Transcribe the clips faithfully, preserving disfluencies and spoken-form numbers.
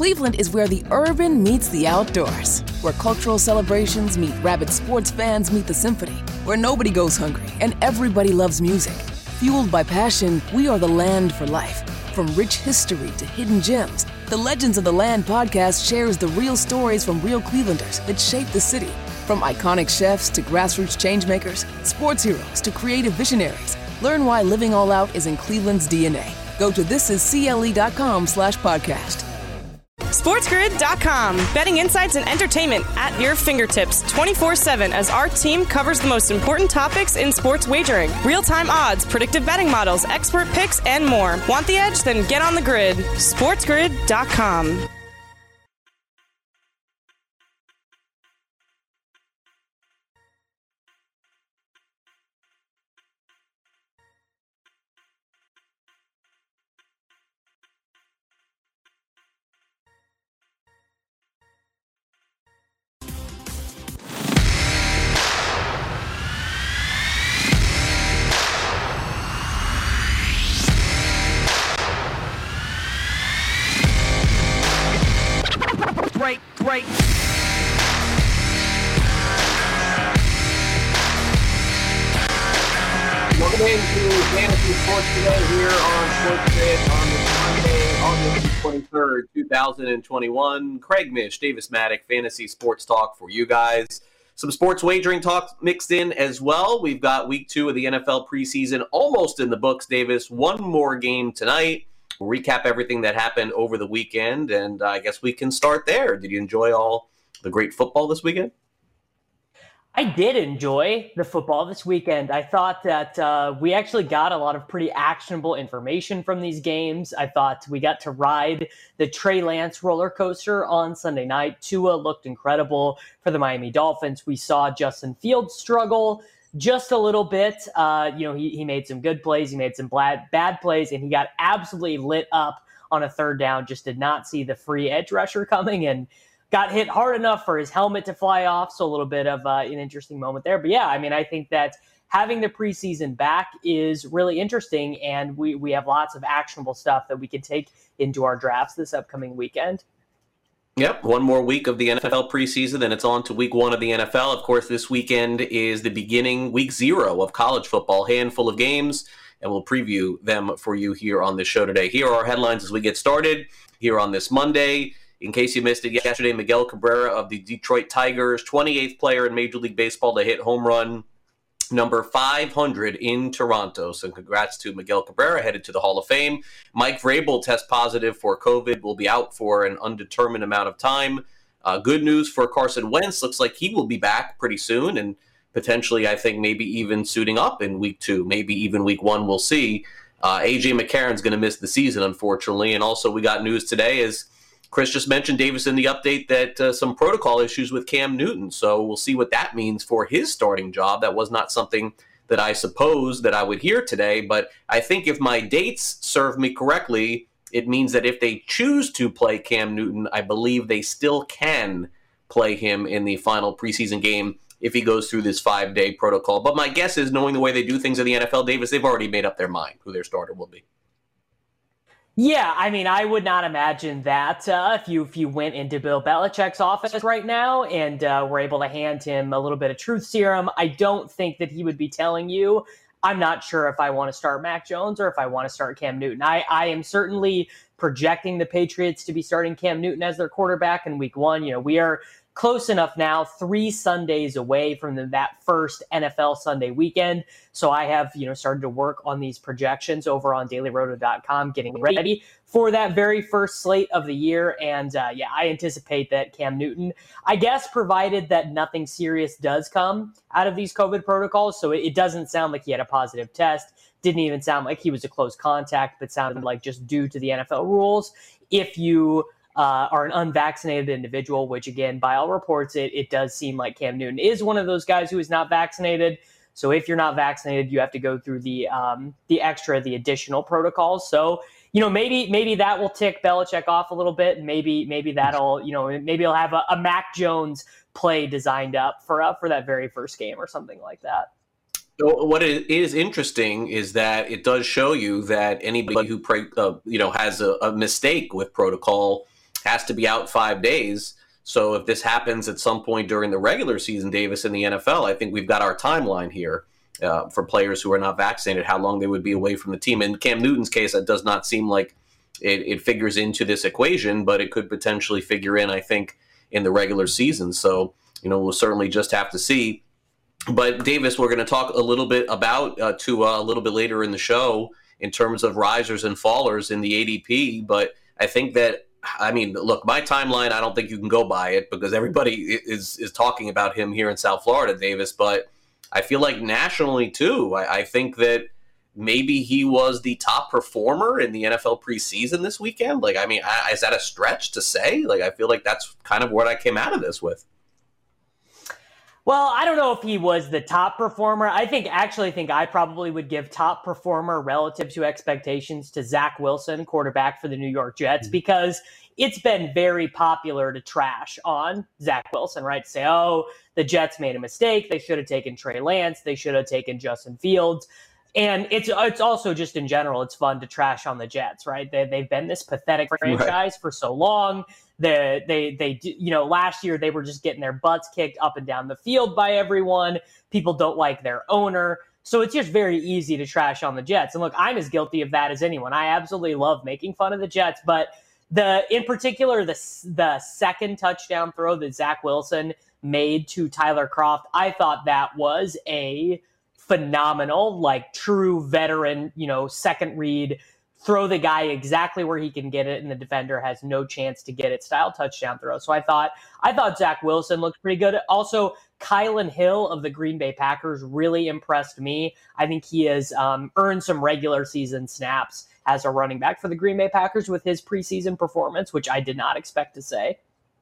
Cleveland is where the urban meets the outdoors, where cultural celebrations meet rabid sports fans meet the symphony, where nobody goes hungry and everybody loves music. Fueled by passion, we are the land for life. From rich history to hidden gems, the Legends of the Land podcast shares the real stories from real Clevelanders that shape the city. From iconic chefs to grassroots changemakers, sports heroes to creative visionaries, learn why living all out is in Cleveland's D N A. Go to thisiscle.com slash podcast. SportsGrid dot com. Betting insights and entertainment at your fingertips twenty-four seven as our team covers the most important topics in sports wagering. Real-time odds, predictive betting models, expert picks, and more. Want the edge? Then get on the grid. SportsGrid dot com. Break, break. Welcome into Fantasy Sports Today here on SportsGrid on this Monday, August twenty-third, twenty twenty-one. Craig Mish, Davis Maddock, Fantasy Sports Talk for you guys. Some sports wagering talk mixed in as well. We've got week two of the N F L preseason almost in the books, Davis. One more game tonight. We'll recap everything that happened over the weekend, and uh, I guess we can start there. Did you enjoy all the great football this weekend? I did enjoy the football this weekend. I thought that uh, we actually got a lot of pretty actionable information from these games. I thought we got to ride the Trey Lance roller coaster on Sunday night. Tua looked incredible for the Miami Dolphins. We saw Justin Fields struggle just a little bit. Uh, you know, he, he made some good plays. He made some bad, bad plays, and he got absolutely lit up on a third down. Just did not see the free edge rusher coming and got hit hard enough for his helmet to fly off. So a little bit of uh, an interesting moment there. But yeah, I mean, I think that having the preseason back is really interesting, and we, we have lots of actionable stuff that we can take into our drafts this upcoming weekend. Yep, one more week of the N F L preseason, then it's on to week one of the N F L. Of course, this weekend is the beginning, week zero of college football, handful of games, and we'll preview them for you here on this show today. Here are our headlines as we get started here on this Monday. In case you missed it yesterday, Miguel Cabrera of the Detroit Tigers, twenty-eighth player in Major League Baseball to hit home run number five hundred in Toronto. So congrats to Miguel Cabrera, headed to the Hall of Fame. Mike Vrabel tests positive for COVID, will be out for an undetermined amount of time. Uh, good news for Carson Wentz. Looks like he will be back pretty soon, and potentially, I think, maybe even suiting up in week two, maybe even week one, we'll see. Uh, A J McCarron's going to miss the season, unfortunately. And also, we got news today, as Chris just mentioned, Davis, in the update, that uh, some protocol issues with Cam Newton. So we'll see what that means for his starting job. That was not something that I supposed that I would hear today. But I think if my dates serve me correctly, it means that if they choose to play Cam Newton, I believe they still can play him in the final preseason game if he goes through this five-day protocol. But my guess is, knowing the way they do things in the N F L, Davis, they've already made up their mind who their starter will be. Yeah, I mean, I would not imagine that uh, if you if you went into Bill Belichick's office right now and uh, were able to hand him a little bit of truth serum, I don't think that he would be telling you, I'm not sure if I want to start Mac Jones or if I want to start Cam Newton. I, I am certainly projecting the Patriots to be starting Cam Newton as their quarterback in week one. You know, we are close enough now, three Sundays away from the, that first N F L Sunday weekend. So I have, you know, started to work on these projections over on daily roto dot com, getting ready for that very first slate of the year. And uh, yeah, I anticipate that Cam Newton, I guess, provided that nothing serious does come out of these COVID protocols. So it, it doesn't sound like he had a positive test. Didn't even sound like he was a close contact, but sounded like just due to the N F L rules, if you Uh, are an unvaccinated individual, which again, by all reports, it, it does seem like Cam Newton is one of those guys who is not vaccinated. So if you're not vaccinated, you have to go through the um, the extra, the additional protocols. So, you know, maybe maybe that will tick Belichick off a little bit. Maybe maybe that'll, you know, maybe he'll have a, a Mac Jones play designed up for uh, for that very first game or something like that. So what is interesting is that it does show you that anybody who, uh, you know, has a, a mistake with protocol has to be out five days. So if this happens at some point during the regular season, Davis, in the N F L, I think we've got our timeline here uh, for players who are not vaccinated, how long they would be away from the team. In Cam Newton's case, that does not seem like it, it figures into this equation, but it could potentially figure in, I think, in the regular season. So, you know, we'll certainly just have to see. But Davis, we're going to talk a little bit about uh, to uh, a little bit later in the show in terms of risers and fallers in the A D P. But I think that, I mean, look, my timeline, I don't think you can go by it because everybody is is talking about him here in South Florida, Davis. But I feel like nationally, too, I, I think that maybe he was the top performer in the N F L preseason this weekend. Like, I mean, I, is that a stretch to say? Like, I feel like that's kind of what I came out of this with. Well, I don't know if he was the top performer. I think actually think I probably would give top performer relative to expectations to Zach Wilson, quarterback for the New York Jets, mm-hmm. because it's been very popular to trash on Zach Wilson, right? To say, oh, the Jets made a mistake. They should have taken Trey Lance. They should have taken Justin Fields. And it's it's also just in general, it's fun to trash on the Jets, right? They, they've been this pathetic franchise right. for so long. They, they, they, you know, last year they were just getting their butts kicked up and down the field by everyone. People don't like their owner. So it's just very easy to trash on the Jets. And look, I'm as guilty of that as anyone. I absolutely love making fun of the Jets, but the, in particular, the, the second touchdown throw that Zach Wilson made to Tyler Kroft, I thought that was a phenomenal, like true veteran, you know, second read, throw the guy exactly where he can get it, and the defender has no chance to get it style touchdown throw. So I thought, I thought Zach Wilson looked pretty good. Also, Kylan Hill of the Green Bay Packers really impressed me. I think he has um, earned some regular season snaps as a running back for the Green Bay Packers with his preseason performance, which I did not expect to say.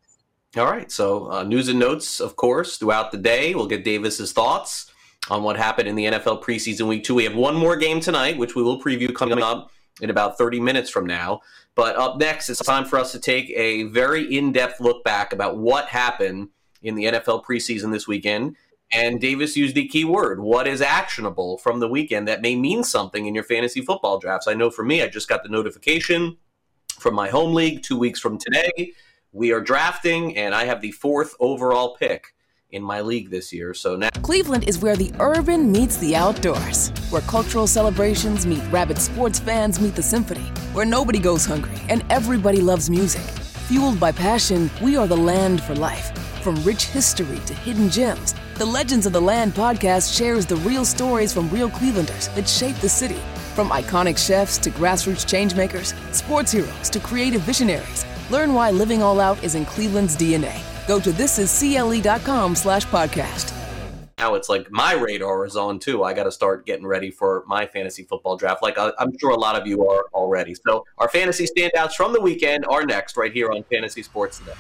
All right. So uh, news and notes, of course, throughout the day. We'll get Davis's thoughts on what happened in the N F L preseason week two. We have one more game tonight, which we will preview coming up in about thirty minutes from now. But up next, it's time for us to take a very in-depth look back about what happened in the N F L preseason this weekend. And Davis used the key word, what is actionable from the weekend that may mean something in your fantasy football drafts. I know for me, I just got the notification from my home league two weeks from today. We are drafting, and I have the fourth overall pick in my league this year. So now Cleveland is where the urban meets the outdoors, where cultural celebrations meet rabid sports fans meet the symphony, where nobody goes hungry and everybody loves music. Fueled by passion, we are the land for life. From rich history to hidden gems, the Legends of the Land podcast shares the real stories from real Clevelanders that shape the city. From iconic chefs to grassroots changemakers, sports heroes to creative visionaries, learn why living all out is in Cleveland's D N A. Go to thisiscle.com slash podcast. Now it's like my radar is on too. I got to start getting ready for my fantasy football draft, like I, I'm sure a lot of you are already. So our fantasy standouts from the weekend are next right here on Fantasy Sports Today.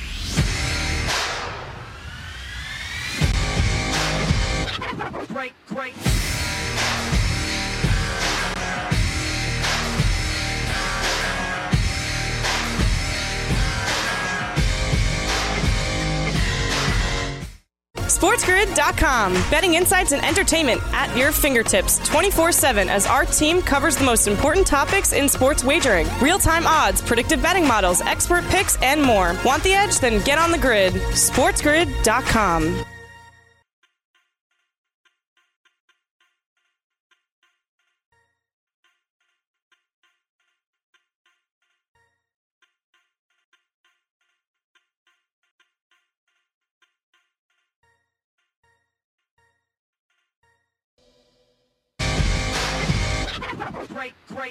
Break, break. SportsGrid dot com. Betting insights and entertainment at your fingertips twenty-four seven as our team covers the most important topics in sports wagering. Real-time odds, predictive betting models, expert picks, and more. Want the edge? Then get on the grid. SportsGrid dot com. Break, break.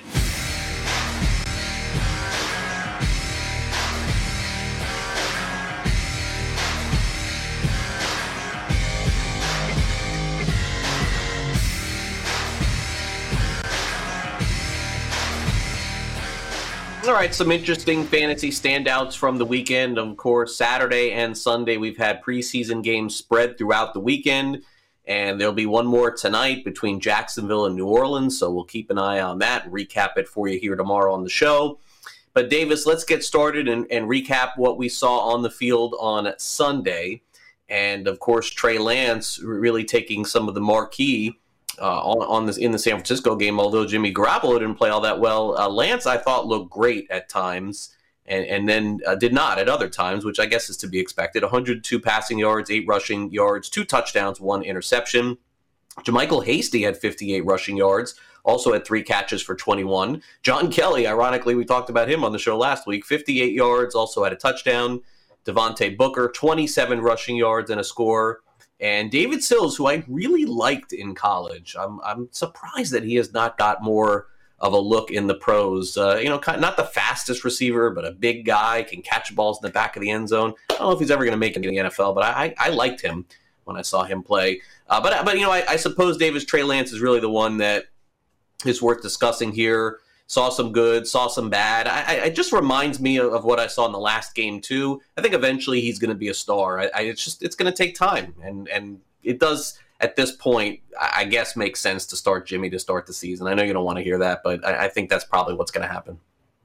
All right, some interesting fantasy standouts from the weekend. Of course, Saturday and Sunday, we've had preseason games spread throughout the weekend. And there'll be one more tonight between Jacksonville and New Orleans, so we'll keep an eye on that, recap it for you here tomorrow on the show. But Davis, let's get started and, and recap what we saw on the field on Sunday. And, of course, Trey Lance really taking some of the marquee uh, on, on this in the San Francisco game, although Jimmy Garoppolo didn't play all that well. Uh, Lance, I thought, looked great at times. and, and then uh, did not at other times, which I guess is to be expected. one hundred two passing yards, eight rushing yards, two touchdowns, one interception. JaMycal Hasty had fifty-eight rushing yards, also had three catches for twenty-one. John Kelly, ironically, we talked about him on the show last week, fifty-eight yards, also had a touchdown. Devontae Booker, twenty-seven rushing yards and a score. And David Sills, who I really liked in college. I'm I'm surprised that he has not got more of a look in the pros. Uh, you know, kind of not the fastest receiver, but a big guy, can catch balls in the back of the end zone. I don't know if he's ever going to make it in the N F L, but I, I liked him when I saw him play. Uh, but, but you know, I, I suppose Davis Trey Lance is really the one that is worth discussing here. Saw some good, saw some bad. I, I, it just reminds me of, of what I saw in the last game too. I think eventually he's going to be a star. I, I, it's just it's going to take time, and and it does at this point. I guess make sense to start Jimmy to start the season. I know you don't want to hear that, but I, I think that's probably what's going to happen.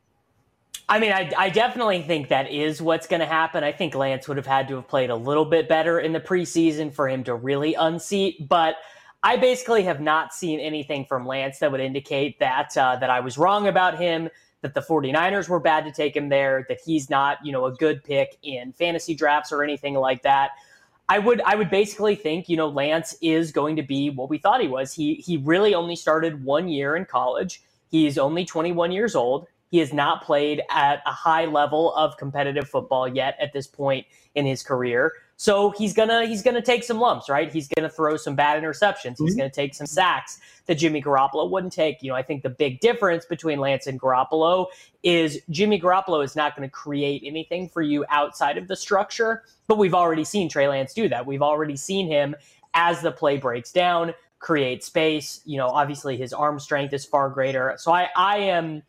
I mean, I, I definitely think that is what's going to happen. I think Lance would have had to have played a little bit better in the preseason for him to really unseat, but I basically have not seen anything from Lance that would indicate that uh, that I was wrong about him, that the 49ers were bad to take him there, that he's not, you know, a good pick in fantasy drafts or anything like that. I would I would basically think, you know, Lance is going to be what we thought he was. He he really only started one year in college. He's only twenty-one years old. He has not played at a high level of competitive football yet at this point in his career. So he's gonna he's gonna take some lumps, right? He's gonna throw some bad interceptions. He's mm-hmm. gonna take some sacks that Jimmy Garoppolo wouldn't take. You know, I think the big difference between Lance and Garoppolo is Jimmy Garoppolo is not going to create anything for you outside of the structure, but we've already seen Trey Lance do that. We've already seen him, as the play breaks down, create space. You know, obviously his arm strength is far greater. So I I am.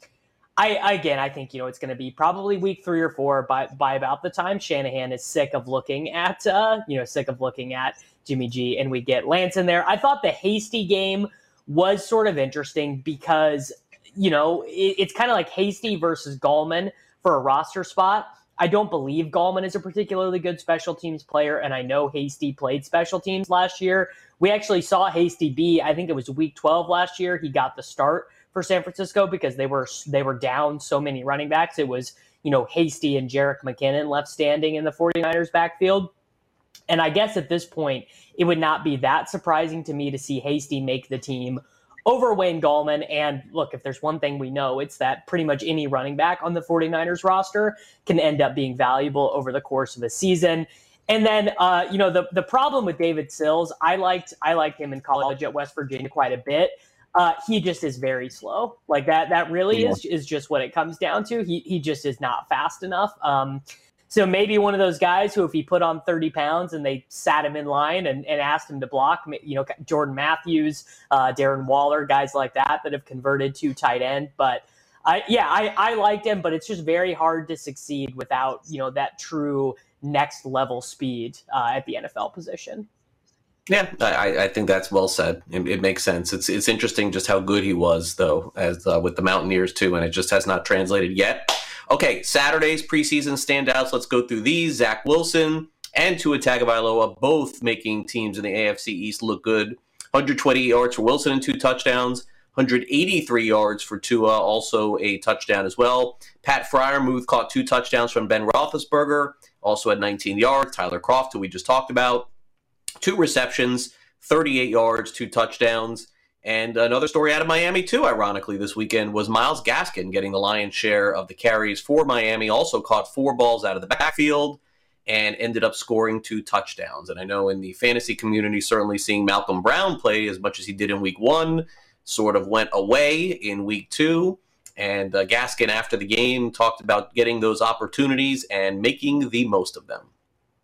I, again, I think, you know, it's going to be probably week three or four by, by about the time Shanahan is sick of looking at, uh, you know, sick of looking at Jimmy G and we get Lance in there. I thought the Hasty game was sort of interesting because, you know, it, it's kind of like Hasty versus Gallman for a roster spot. I don't believe Gallman is a particularly good special teams player, and I know Hasty played special teams last year. We actually saw Hasty be, I think it was week twelve last year, he got the start for San Francisco because they were they were down so many running backs. It was, you know, Hasty and Jerick McKinnon left standing in the 49ers backfield. And I guess at this point, it would not be that surprising to me to see Hasty make the team over Wayne Gallman. And look, if there's one thing we know, it's that pretty much any running back on the 49ers roster can end up being valuable over the course of a season. And then, uh, you know, the the problem with David Sills, I liked I liked him in college at West Virginia quite a bit. Uh, he just is very slow. Like that, that really yeah. is is just what it comes down to. He he just is not fast enough. Um, so maybe one of those guys who, if he put on thirty pounds and they sat him in line and, and asked him to block, you know, Jordan Matthews, uh, Darren Waller, guys like that that have converted to tight end. But I, yeah, I, I liked him, but it's just very hard to succeed without, you know, that true next level speed uh, at the N F L position. Yeah, I, I think that's well said. It, it makes sense. It's it's interesting just how good he was, though, as uh, with the Mountaineers, too, and it just has not translated yet. Okay, Saturday's preseason standouts. Let's go through these. Zach Wilson and Tua Tagovailoa both making teams in the A F C East look good. one hundred twenty yards for Wilson and two touchdowns. one hundred eighty-three yards for Tua, also a touchdown as well. Pat Freiermuth caught two touchdowns from Ben Roethlisberger, also had nineteen yards. Tyler Kroft, who we just talked about, two receptions, thirty-eight yards, two touchdowns. And another story out of Miami, too, ironically, this weekend was Myles Gaskin getting the lion's share of the carries for Miami. Also caught four balls out of the backfield and ended up scoring two touchdowns. And I know in the fantasy community, certainly seeing Malcolm Brown play as much as he did in week one sort of went away in week two. And uh, Gaskin, after the game, talked about getting those opportunities and making the most of them.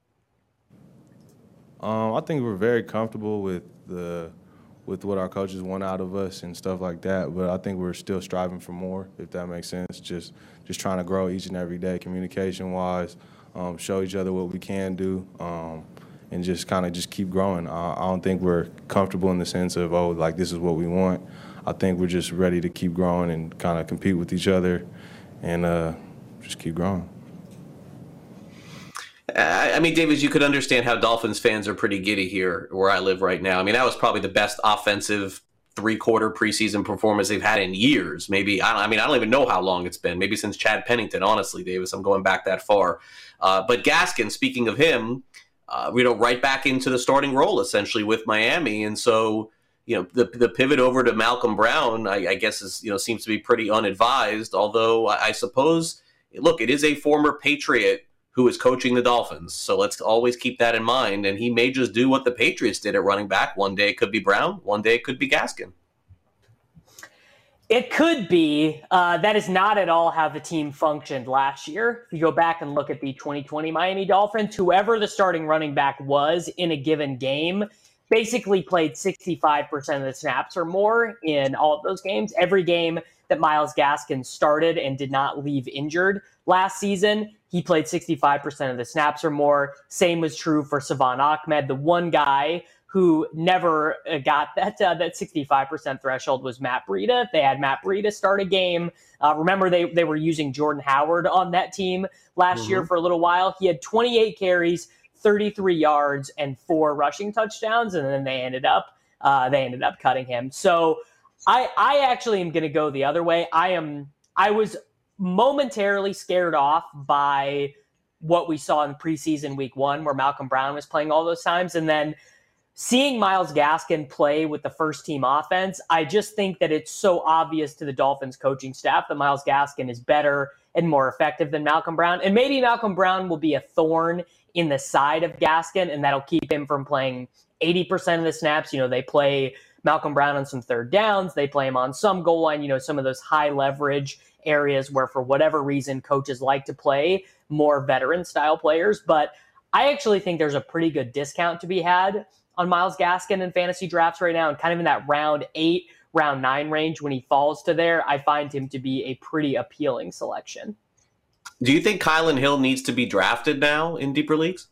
Um, I think we're very comfortable with the with what our coaches want out of us and stuff like that. But I think we're still striving for more, if that makes sense. Just just trying to grow each and every day, communication-wise, um, show each other what we can do, um, and just kind of just keep growing. I, I don't think we're comfortable in the sense of, oh, like this is what we want. I think we're just ready to keep growing and kind of compete with each other and uh, just keep growing. I mean, David, you could understand how Dolphins fans are pretty giddy here where I live right now. I mean, that was probably the best offensive three-quarter preseason performance they've had in years. Maybe, I, don't, I mean, I don't even know how long it's been. Maybe since Chad Pennington, honestly, Davis. I'm going back that far. Uh, but Gaskin, speaking of him, uh, you know, right back into the starting role, essentially, with Miami. And so, you know, the the pivot over to Malcolm Brown, I, I guess, is, you know, seems to be pretty unadvised. Although, I, I suppose, look, it is a former Patriot who is coaching the Dolphins. So let's always keep that in mind. And he may just do what the Patriots did at running back. One day it could be Brown. One day it could be Gaskin. It could be. Uh, that is not at all how the team functioned last year. If you go back and look at the twenty twenty Miami Dolphins, whoever the starting running back was in a given game basically played sixty-five percent of the snaps or more in all of those games. Every game that Myles Gaskin started and did not leave injured last season, he played sixty-five percent of the snaps or more. Same was true for Savon Ahmed. The one guy who never got that uh, that sixty-five percent threshold was Matt Breida. They had Matt Breida start a game. Uh, remember, they, they were using Jordan Howard on that team last mm-hmm. year for a little while. He had twenty-eight carries, thirty-three yards, and four rushing touchdowns, and then they ended up uh, they ended up cutting him. So I I actually am going to go the other way. I am I was momentarily scared off by what we saw in preseason week one, where Malcolm Brown was playing all those times, and then seeing Myles Gaskin play with the first team offense, I just think that it's so obvious to the Dolphins coaching staff that Myles Gaskin is better and more effective than Malcolm Brown. And maybe Malcolm Brown will be a thorn in the side of Gaskin, and that'll keep him from playing eighty percent of the snaps. You know, they play Malcolm Brown on some third downs. They play him on some goal line, you know, some of those high leverage areas where for whatever reason coaches like to play more veteran style players. But I actually think there's a pretty good discount to be had on Myles Gaskin in fantasy drafts right now, and kind of in that round eight, round nine range when he falls to there, I find him to be a pretty appealing selection. Do you think Kylan Hill needs to be drafted now in deeper leagues?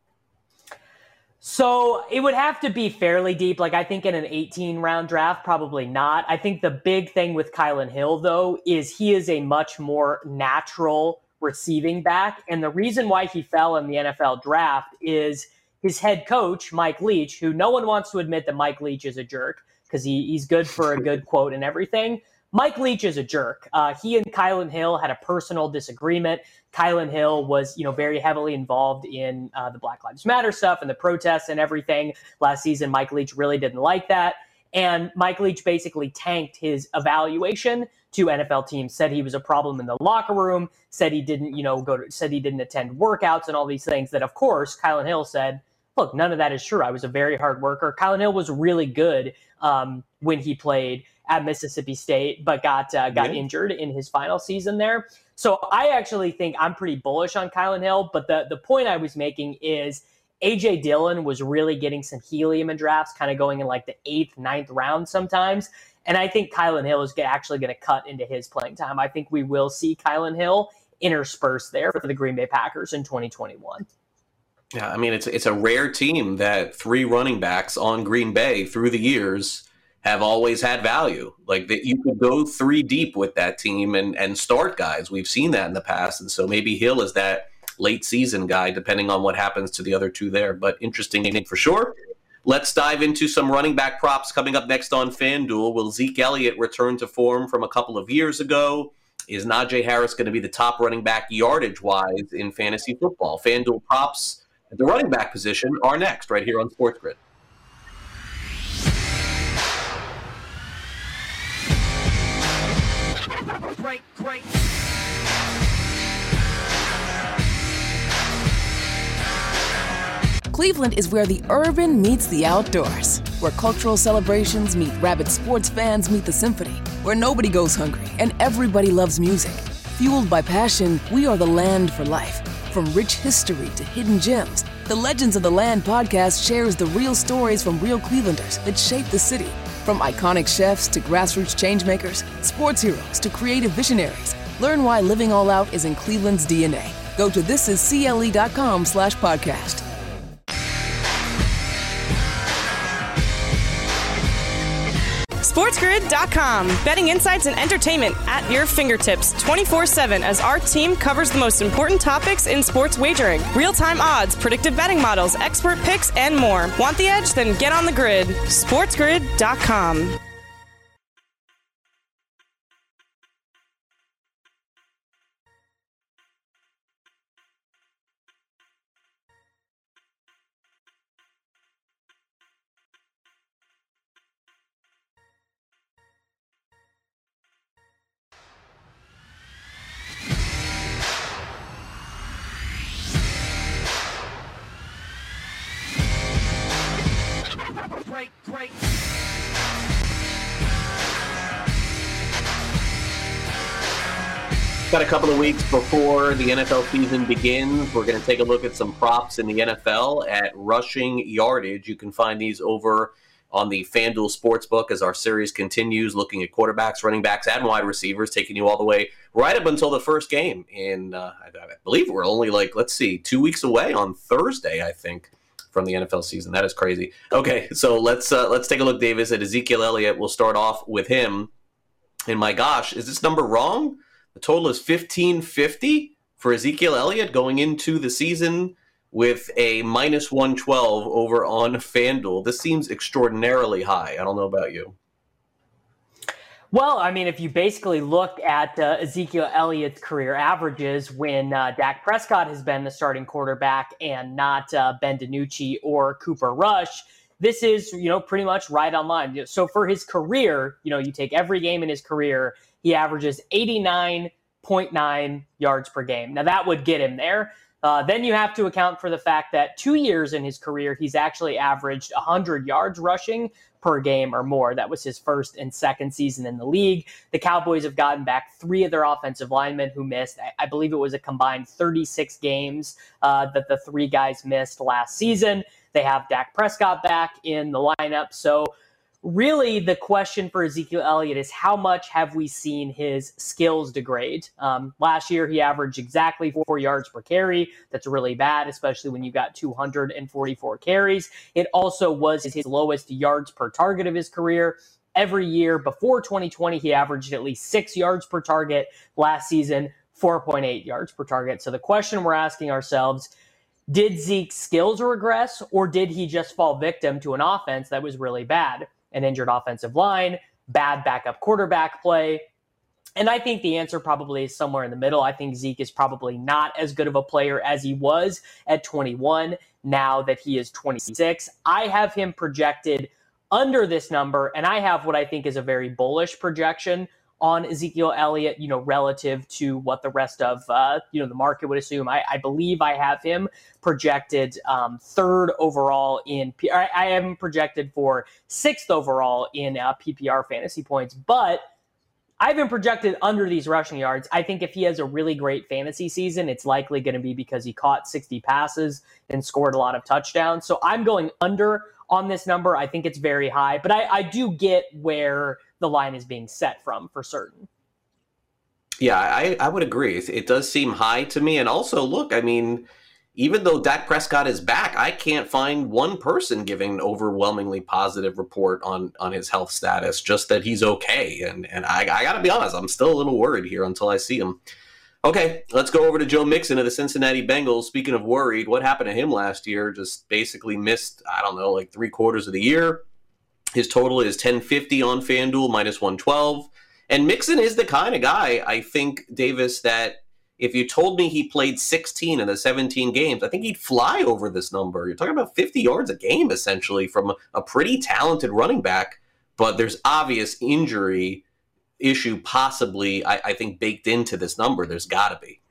So it would have to be fairly deep. Like I think in an eighteen round draft, probably not. I think the big thing with Kylan Hill, though, is he is a much more natural receiving back. And the reason why he fell in the N F L draft is his head coach, Mike Leach, who no one wants to admit that Mike Leach is a jerk because he, he's good for a good quote and everything. Mike Leach is a jerk. Uh, he and Kylan Hill had a personal disagreement. Kylan Hill was, you know, very heavily involved in uh, the Black Lives Matter stuff and the protests and everything last season. Mike Leach really didn't like that. And Mike Leach basically tanked his evaluation to N F L teams, said he was a problem in the locker room, said he didn't, you know, go to, said he didn't attend workouts and all these things that, of course, Kylan Hill said, look, none of that is true. I was a very hard worker. Kylan Hill was really good um, when he played at Mississippi State, but got uh, got yeah. injured in his final season there. So I actually think I'm pretty bullish on Kylan Hill, but the, the point I was making is A J Dillon was really getting some helium in drafts, kind of going in like the eighth, ninth round sometimes. And I think Kylan Hill is actually going to cut into his playing time. I think we will see Kylan Hill interspersed there for the Green Bay Packers in twenty twenty-one. Yeah, I mean, it's it's a rare team that three running backs on Green Bay through the years have always had value. Like that, you could go three deep with that team and and start guys. We've seen that in the past, and so maybe Hill is that late season guy, depending on what happens to the other two there. But interesting for sure. Let's dive into some running back props coming up next on FanDuel. Will Zeke Elliott return to form from a couple of years ago? Is Najee Harris going to be the top running back yardage-wise in fantasy football? FanDuel props at the running back position are next, right here on Sports Grid. Great, great. Cleveland is where the urban meets the outdoors, where cultural celebrations meet rabid sports fans meet the symphony, where nobody goes hungry and everybody loves music. Fueled by passion, we are the land for life. From rich history to hidden gems, the Legends of the Land podcast shares the real stories from real Clevelanders that shape the city. From iconic chefs to grassroots changemakers, sports heroes to creative visionaries, learn why living all out is in Cleveland's D N A. Go to thisiscle.com slash podcast. SportsGrid dot com. Betting insights and entertainment at your fingertips twenty-four seven as our team covers the most important topics in sports wagering. Real-time odds, predictive betting models, expert picks, and more. Want the edge? Then get on the grid. SportsGrid dot com. Got a couple of weeks before the N F L season begins. We're going to take a look at some props in the N F L at rushing yardage. You can find these over on the FanDuel Sportsbook as our series continues, looking at quarterbacks, running backs, and wide receivers, taking you all the way right up until the first game. And uh, I, I believe we're only like, let's see, two weeks away on Thursday, I think, from the N F L season. That is crazy. Okay, so let's uh, let's take a look, Davis, at Ezekiel Elliott. We'll start off with him. And my gosh, is this number wrong? The total is fifteen fifty for Ezekiel Elliott going into the season with a minus one twelve over on FanDuel. This seems extraordinarily high. I don't know about you. Well, I mean, if you basically look at uh, Ezekiel Elliott's career averages when uh, Dak Prescott has been the starting quarterback and not uh, Ben DiNucci or Cooper Rush, this is, you know, pretty much right on line. So for his career, you know, you take every game in his career, he averages eighty-nine point nine yards per game. Now, that would get him there. Uh, then you have to account for the fact that two years in his career, he's actually averaged one hundred yards rushing per game or more. That was his first and second season in the league. The Cowboys have gotten back three of their offensive linemen who missed. I, I believe it was a combined thirty-six games uh, that the three guys missed last season. They have Dak Prescott back in the lineup. So really, the question for Ezekiel Elliott is how much have we seen his skills degrade? Um, last year, he averaged exactly four yards per carry. That's really bad, especially when you got two hundred forty-four carries. It also was his lowest yards per target of his career. Every year before twenty twenty, he averaged at least six yards per target. Last season, four point eight yards per target. So the question we're asking ourselves, did Zeke's skills regress, or did he just fall victim to an offense that was really bad? An injured offensive line, bad backup quarterback play. And I think the answer probably is somewhere in the middle. I think Zeke is probably not as good of a player as he was at twenty-one, now that he is twenty-six. I have him projected under this number, and I have what I think is a very bullish projection on Ezekiel Elliott, you know, relative to what the rest of, uh, you know, the market would assume. I, I believe I have him projected um, third overall in, P- I, I have him projected for sixth overall in uh, P P R fantasy points, but I've been projected under these rushing yards. I think if he has a really great fantasy season, it's likely going to be because he caught sixty passes and scored a lot of touchdowns. So I'm going under on this number. I think it's very high, but I, I do get where the line is being set from for certain. Yeah, I, I would agree. It does seem high to me. And also, look, I mean, even though Dak Prescott is back, I can't find one person giving an overwhelmingly positive report on, on his health status, just that he's okay. And and I, I got to be honest, I'm still a little worried here until I see him. Okay, let's go over to Joe Mixon of the Cincinnati Bengals. Speaking of worried, what happened to him last year? Just basically missed, I don't know, like three quarters of the year. His total is ten fifty on FanDuel, minus one twelve. And Mixon is the kind of guy, I think, Davis, that if you told me he played sixteen of the seventeen games, I think he'd fly over this number. You're talking about fifty yards a game, essentially, from a pretty talented running back. But there's obvious injury issue possibly, I, I think, baked into this number. There's got to be.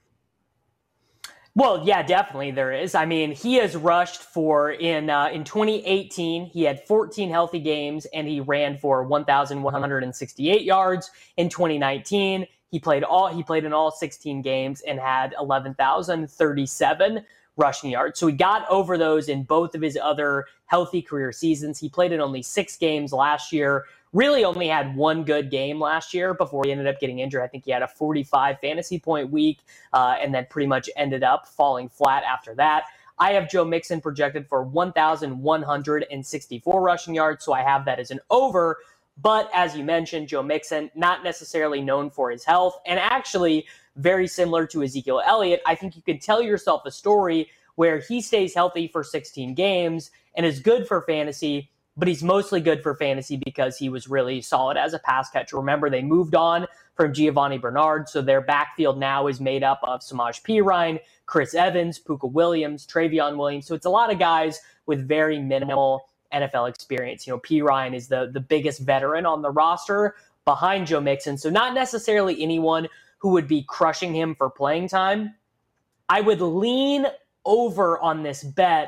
Well, yeah, definitely there is. I mean, he has rushed for, in uh, in twenty eighteen, he had fourteen healthy games, and he ran for one thousand one hundred sixty-eight yards. In twenty nineteen, he played all he played in all sixteen games and had eleven thousand thirty-seven rushing yards. So he got over those in both of his other healthy career seasons. He played in only six games last year. Really only had one good game last year before he ended up getting injured. I think he had a forty-five fantasy point week uh, and then pretty much ended up falling flat after that. I have Joe Mixon projected for one thousand one hundred sixty-four rushing yards, so I have that as an over. But as you mentioned, Joe Mixon, not necessarily known for his health, and actually very similar to Ezekiel Elliott. I think you can tell yourself a story where he stays healthy for sixteen games and is good for fantasy, but he's mostly good for fantasy because he was really solid as a pass catcher. Remember, they moved on from Giovanni Bernard, so their backfield now is made up of Samaje Perine, Chris Evans, Puka Williams, Travion Williams. So it's a lot of guys with very minimal N F L experience. You know, Perine is the, the biggest veteran on the roster behind Joe Mixon, so not necessarily anyone who would be crushing him for playing time. I would lean over on this bet,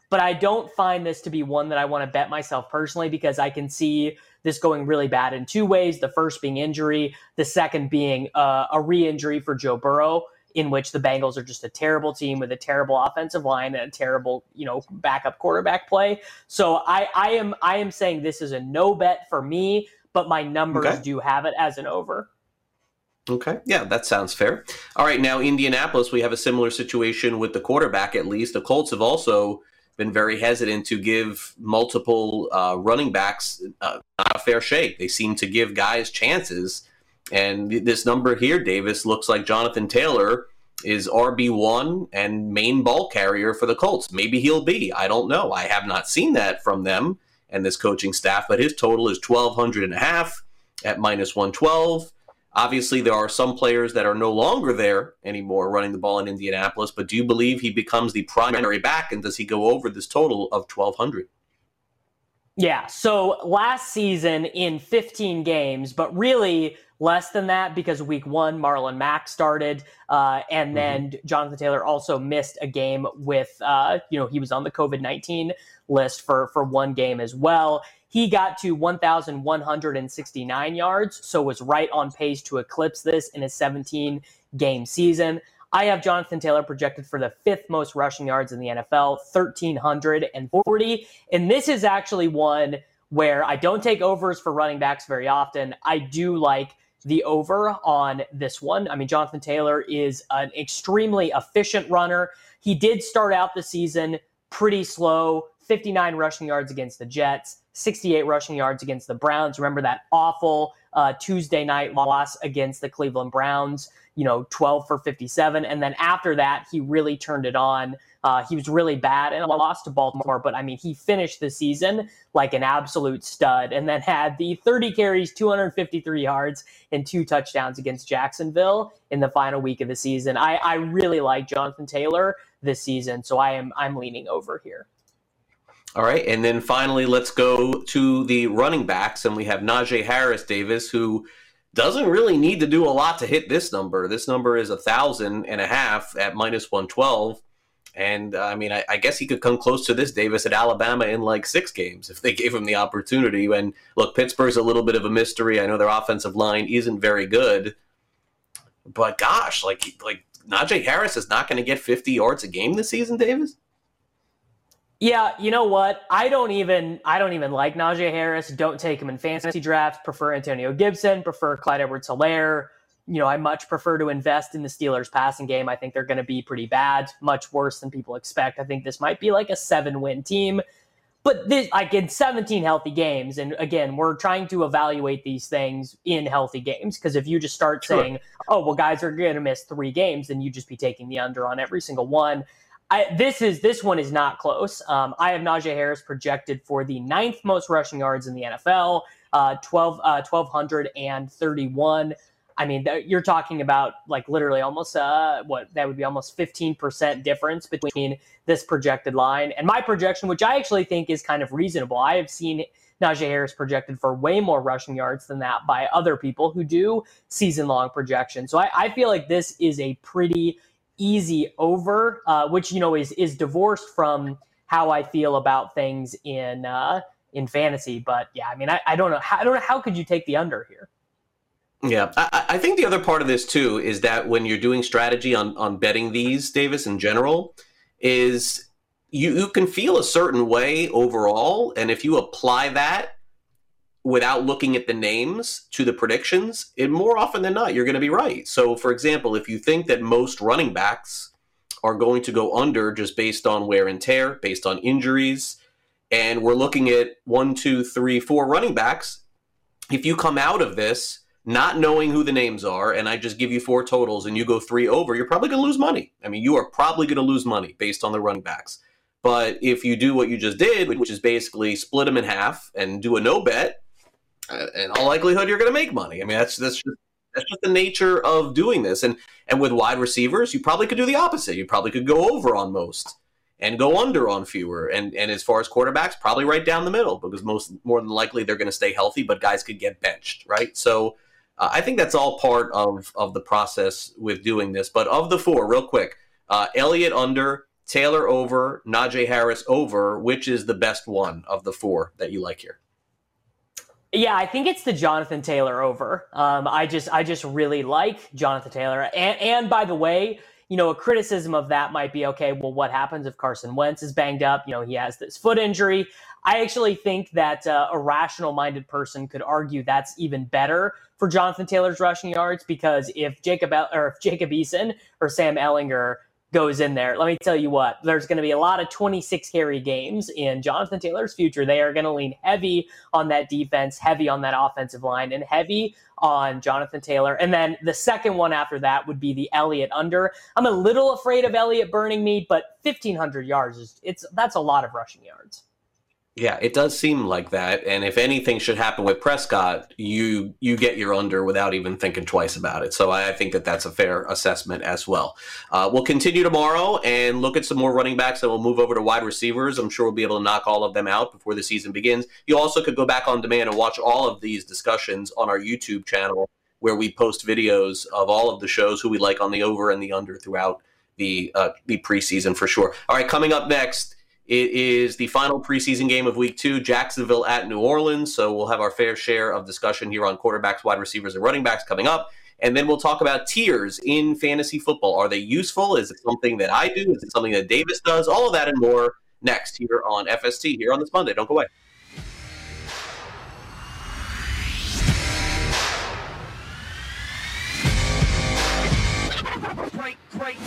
but I don't find this to be one that I want to bet myself personally, because I can see this going really bad in two ways. The first being injury, the second being uh, a re-injury for Joe Burrow, in which the Bengals are just a terrible team with a terrible offensive line and a terrible, you know, backup quarterback play. So I, I am I am saying this is a no bet for me, but my numbers okay. do have it as an over. Okay. Yeah, that sounds fair. All right. Now, Indianapolis, we have a similar situation with the quarterback, at least. The Colts have also been very hesitant to give multiple uh, running backs uh, not a fair shake. They seem to give guys chances. And this number here, Davis, looks like Jonathan Taylor is R B one and main ball carrier for the Colts. Maybe he'll be. I don't know. I have not seen that from them and this coaching staff, but his total is twelve hundred and a half at minus one twelve. Obviously, there are some players that are no longer there anymore running the ball in Indianapolis, but do you believe he becomes the primary back, and does he go over this total of twelve hundred? Yeah, so last season in fifteen games, but really less than that because week one, Marlon Mack started, uh, and then mm-hmm. Jonathan Taylor also missed a game with, uh, you know, he was on the covid nineteen list for, for one game as well. He got to one thousand one hundred sixty-nine yards, so was right on pace to eclipse this in a seventeen-game season. I have Jonathan Taylor projected for the fifth most rushing yards in the N F L, one thousand three hundred forty. And this is actually one where I don't take overs for running backs very often. I do like the over on this one. I mean, Jonathan Taylor is an extremely efficient runner. He did start out the season pretty slow, fifty-nine rushing yards against the Jets, sixty-eight rushing yards against the Browns. Remember that awful uh, Tuesday night loss against the Cleveland Browns, you know, twelve for fifty-seven. And then after that, he really turned it on. Uh, he was really bad and lost to Baltimore. But, I mean, he finished the season like an absolute stud and then had the thirty carries, two hundred fifty-three yards, and two touchdowns against Jacksonville in the final week of the season. I, I really like Jonathan Taylor this season, so I am I'm leaning over here. All right, and then finally, let's go to the running backs, and we have Najee Harris, Davis, who doesn't really need to do a lot to hit this number. This number is a thousand and a half at minus one twelve, and uh, I mean, I, I guess he could come close to this, Davis, at Alabama in like six games if they gave him the opportunity. And look, Pittsburgh's a little bit of a mystery. I know their offensive line isn't very good, but gosh, like like Najee Harris is not going to get fifty yards a game this season, Davis. Yeah, you know what? I don't even I don't even like Najee Harris. Don't take him in fantasy drafts. Prefer Antonio Gibson. Prefer Clyde Edwards-Helaire. You know, I much prefer to invest in the Steelers' passing game. I think they're going to be pretty bad, much worse than people expect. I think this might be like a seven-win team, but this like in seventeen healthy games. And again, we're trying to evaluate these things in healthy games, because if you just start sure. saying, "Oh, well, guys are going to miss three games," then you just be taking the under on every single one. I, this is this one is not close. Um, I have Najee Harris projected for the ninth most rushing yards in the N F L, uh, twelve, uh, twelve thirty-one. I mean, th- you're talking about like literally almost uh, what that would be almost fifteen percent difference between this projected line and my projection, which I actually think is kind of reasonable. I have seen Najee Harris projected for way more rushing yards than that by other people who do season-long projections. So I, I feel like this is a pretty easy over, uh, which, you know, is is divorced from how I feel about things in uh, in fantasy. But yeah, I mean, I, I don't know. How, I don't know. How could you take the under here? Yeah, I, I think the other part of this, too, is that when you're doing strategy on, on betting these, Davis, in general, is you, you can feel a certain way overall. And if you apply that without looking at the names to the predictions, it more often than not, you're going to be right. So, for example, if you think that most running backs are going to go under just based on wear and tear, based on injuries, and we're looking at one, two, three, four running backs, if you come out of this not knowing who the names are, and I just give you four totals and you go three over, you're probably going to lose money. I mean, you are probably going to lose money based on the running backs. But if you do what you just did, which is basically split them in half and do a no bet, in all likelihood, you're going to make money. I mean, that's that's just, that's just the nature of doing this. And and with wide receivers, you probably could do the opposite. You probably could go over on most and go under on fewer. And and as far as quarterbacks, probably right down the middle, because most more than likely they're going to stay healthy, but guys could get benched, right? So uh, I think that's all part of of the process with doing this. But of the four, real quick, uh, Elliott under, Taylor over, Najee Harris over. Which is the best one of the four that you like here? Yeah, I think it's the Jonathan Taylor over. Um, I just I just really like Jonathan Taylor. And, and by the way, you know, a criticism of that might be, okay, well, what happens if Carson Wentz is banged up? You know, he has this foot injury. I actually think that uh, a rational-minded person could argue that's even better for Jonathan Taylor's rushing yards, because if Jacob or if Jacob Eason or Sam Ehlinger goes in there, let me tell you what, there's going to be a lot of twenty-six carry games in Jonathan Taylor's future. They are going to lean heavy on that defense, heavy on that offensive line, and heavy on Jonathan Taylor. And then the second one after that would be the Elliott under. I'm a little afraid of Elliott burning me, but fifteen hundred yards is it's that's a lot of rushing yards. Yeah, it does seem like that. And if anything should happen with Prescott, you you get your under without even thinking twice about it. So I think that that's a fair assessment as well. Uh, we'll continue tomorrow and look at some more running backs, and we'll move over to wide receivers. I'm sure we'll be able to knock all of them out before the season begins. You also could go back on demand and watch all of these discussions on our YouTube channel, where we post videos of all of the shows, who we like on the over and the under throughout the uh, the preseason for sure. All right, coming up next, it is the final preseason game of week two, Jacksonville at New Orleans. So we'll have our fair share of discussion here on quarterbacks, wide receivers, and running backs coming up. And then we'll talk about tiers in fantasy football. Are they useful? Is it something that I do? Is it something that Davis does? All of that and more next here on F S T, here on this Monday. Don't go away. Great, great.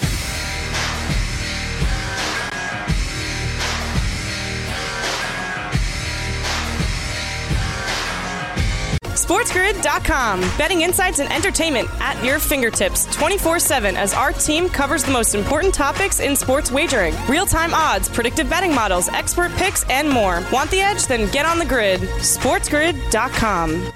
SportsGrid dot com. Betting insights and entertainment at your fingertips twenty-four seven as our team covers the most important topics in sports wagering. Real-time odds, predictive betting models, expert picks, and more. Want the edge? Then get on the grid. SportsGrid dot com.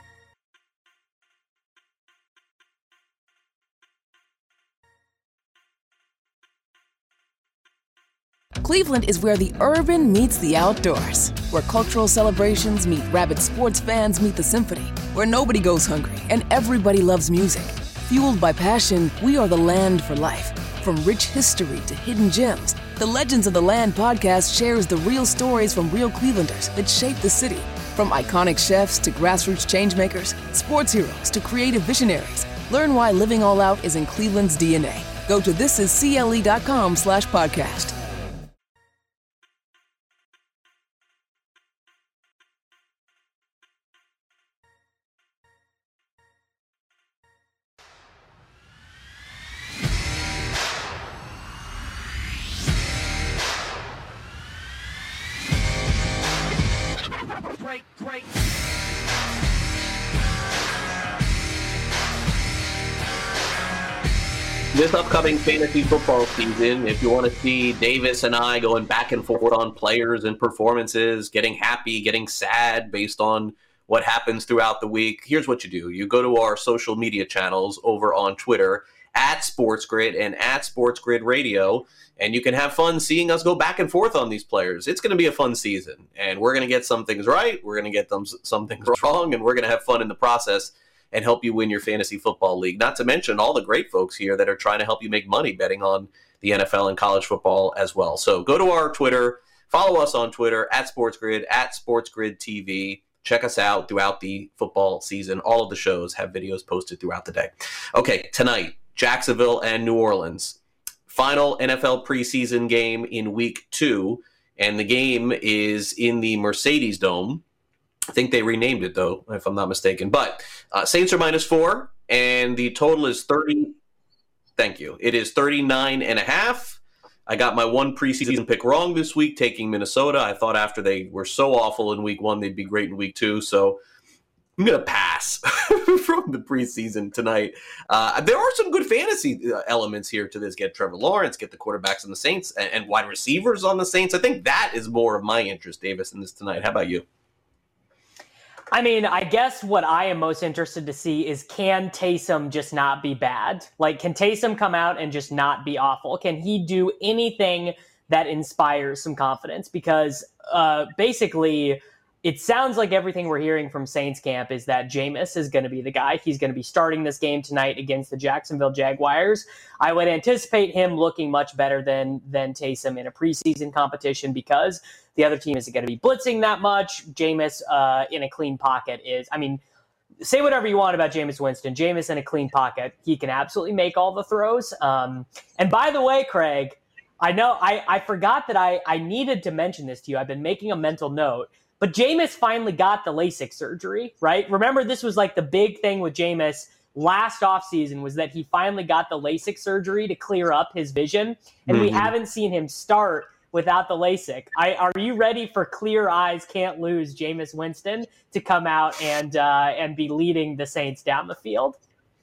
Cleveland is where the urban meets the outdoors, where cultural celebrations meet rabid sports fans meet the symphony, where nobody goes hungry and everybody loves music. Fueled by passion, we are the land for life. From rich history to hidden gems, the Legends of the Land podcast shares the real stories from real Clevelanders that shape the city. From iconic chefs to grassroots changemakers, sports heroes to creative visionaries, learn why living all out is in Cleveland's D N A. Go to thisiscle.com slash podcast. Great, great. This upcoming fantasy football season, if you want to see Davis and I going back and forth on players and performances, getting happy, getting sad based on what happens throughout the week, here's what you do. You go to our social media channels over on Twitter, at SportsGrid and at SportsGrid Radio, and you can have fun seeing us go back and forth on these players. It's going to be a fun season, and we're going to get some things right, we're going to get them some things wrong, and we're going to have fun in the process and help you win your fantasy football league. Not to mention all the great folks here that are trying to help you make money betting on the N F L and college football as well. So go to our Twitter, follow us on Twitter, at SportsGrid, at SportsGrid T V. Check us out throughout the football season. All of the shows have videos posted throughout the day. Okay, tonight, Jacksonville and New Orleans. Final N F L preseason game in week two, and the game is in the Mercedes Dome. I think they renamed it, though, if I'm not mistaken. But uh, Saints are minus four, and the total is thirty. Thank you. It is thirty-nine and a half. I got my one preseason pick wrong this week, taking Minnesota. I thought after they were so awful in week one, they'd be great in week two. So I'm going to pass from the preseason tonight. Uh, there are some good fantasy elements here to this. Get Trevor Lawrence, get the quarterbacks on the Saints, and, and wide receivers on the Saints. I think that is more of my interest, Davis, in this tonight. How about you? I mean, I guess what I am most interested to see is, can Taysom just not be bad? Like, can Taysom come out and just not be awful? Can he do anything that inspires some confidence? Because uh, basically, it sounds like everything we're hearing from Saints camp is that Jameis is going to be the guy. He's going to be starting this game tonight against the Jacksonville Jaguars. I would anticipate him looking much better than than Taysom in a preseason competition because the other team isn't going to be blitzing that much. Jameis uh, in a clean pocket is, I mean, say whatever you want about Jameis Winston. Jameis in a clean pocket, he can absolutely make all the throws. Um, and by the way, Craig, I know I, I forgot that I, I needed to mention this to you. I've been making a mental note. But Jameis finally got the LASIK surgery, right? Remember, this was like the big thing with Jameis last offseason was that he finally got the LASIK surgery to clear up his vision. And mm-hmm. we haven't seen him start without the LASIK. I, are you ready for clear eyes, can't lose Jameis Winston to come out and uh, and be leading the Saints down the field?